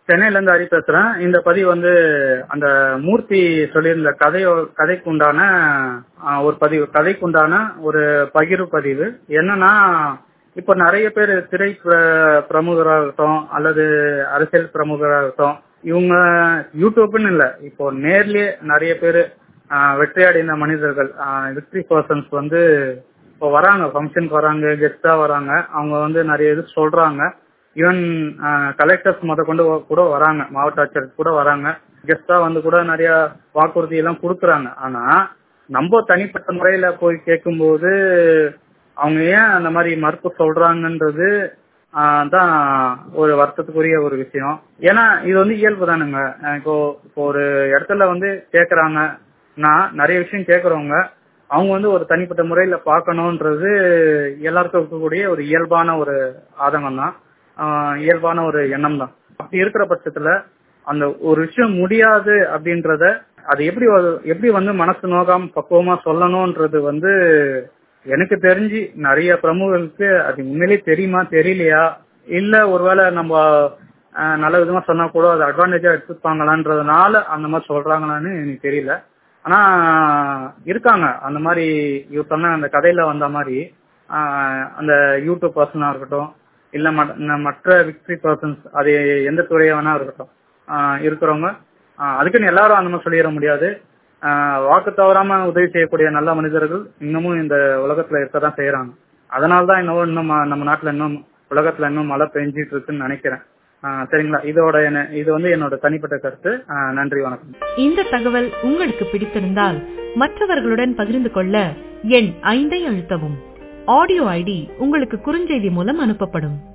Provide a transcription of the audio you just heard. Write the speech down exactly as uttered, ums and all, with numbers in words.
சென்னையில இருந்து ஹரி பேசுறேன். இந்த பதிவு வந்து அந்த மூர்த்தி சொல்லியிருந்த கதையோ கதைக்கு உண்டான ஆஹ், ஒரு பதிவு கதைக்கு உண்டான ஒரு பகிர்வு பதிவு. என்னன்னா, இப்போ நிறைய பேர் திரை பிர- பிரமுகராகட்டும் அல்லது அரசியல் பிரமுகராகட்டும், இவங்க யூடியூப்னு இல்ல, இப்போ நேர்லயே நிறைய பேர் வெற்றி அடைந்த மனிதர்கள், விக்டரி பர்சன்ஸ் வந்து இப்போ வராங்க, ஃபங்க்ஷனுக்கு வராங்க, கெஸ்டா வராங்க. அவங்க வந்து நிறைய இது சொல்றாங்க. ஈவன் கலெக்டர்ஸ் முத கொண்டு கூட வராங்க, மாவட்ட ஆட்சியர் கூட வராங்க, கெஸ்டா வந்து கூட நிறைய வாக்குறுதி எல்லாம் கொடுக்குறாங்க. ஆனா நம்ம தனிப்பட்ட முறையில போய் கேட்கும்போது அவங்க ஏன் அந்த மாதிரி மறுப்பு சொல்றாங்கன்றது ஆஹ், தான் ஒரு வருத்தத்துக்குரிய ஒரு விஷயம். ஏன்னா இது வந்து இயல்பு தானுங்க. அஹ் இப்போ இப்போ ஒரு இடத்துல வந்து கேக்குறாங்கன்னா, நிறைய விஷயம் கேக்குறவங்க அவங்க வந்து ஒரு தனிப்பட்ட முறையில பார்க்கணுன்றது எல்லாருக்கும் இருக்கக்கூடிய ஒரு இயல்பான ஒரு ஆதங்கம் தான், ஆஹ் இயல்பான ஒரு எண்ணம் தான். அப்படி இருக்கிற பட்சத்துல அந்த ஒரு விஷயம் முடியாது அப்படின்றத அது எப்படி வ- எப்படி வந்து மனசு நோகாம பக்குவமா சொல்லணும்ன்றது வந்து எனக்கு தெரிஞ்சு நிறைய பிரமுகர்களுக்கு அது உண்மையிலேயே தெரியுமா தெரியலையா, இல்ல ஒருவேளை நம்ம ஆஹ், நல்ல விதமா சொன்னா கூட அது அட்வான்டேஜா எடுத்துப்பாங்களான்றதுனால அந்த மாதிரி சொல்றாங்களான்னு எனக்கு தெரியல. ஆனா இருக்காங்க அந்த மாதிரி. இவர் சொன்ன அந்த கதையில வந்த மாதிரி ஆஹ், அந்த யூடியூப் பர்சனா இருக்கட்டும், இல்ல மற்ற ந- மற்ற விக்டரி பர்சன்ஸ், அது எந்த துறையா வேணா இருக்கட்டும், ஆஹ், இருக்கிறவங்க ஆஹ், அதுக்குன்னு எல்லாரும் அந்த மாதிரி சொல்லிட முடியாது. ஆஹ், வாக்கு தவறாம உதவி செய்யக்கூடிய நல்ல மனிதர்கள் இன்னமும் இந்த உலகத்துல இருக்கதான் செய்யறாங்க. அதனாலதான் இன்னும் இன்னும் ம- நம்ம நாட்டுல இன்னும் உலகத்துல இன்னும் மழை பெஞ்சிட்டு இருக்குன்னு நினைக்கிறேன். ஆஹ், சரிங்களா, இதோட என்ன- இது வந்து என்னோட தனிப்பட்ட கருத்து. ஆஹ், நன்றி, வணக்கம். இந்த தகவல் உங்களுக்கு பிடித்திருந்தால் மற்றவர்களுடன் பகிர்ந்து கொள்ள எண் ஐந்தை அழுத்தவும். ஆடியோ ஐடி உங்களுக்கு குறுஞ்செய்தி மூலம் அனுப்பப்படும்.